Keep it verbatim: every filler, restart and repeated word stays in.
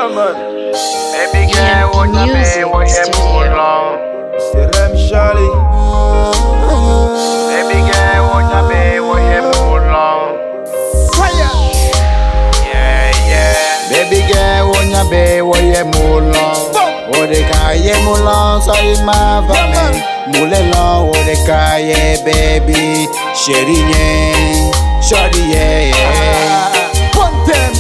Yeah, man. Baby girl, what you be, what you pull on? C'est Rem Charlie. Baby girl, what you be, what you pull on? Fire. Yeah, yeah. Baby girl, what you be, what you pull on? What the kaye mulan, so you ma vame. Mulelon, what the kaye baby, chérie, shorty, yeah.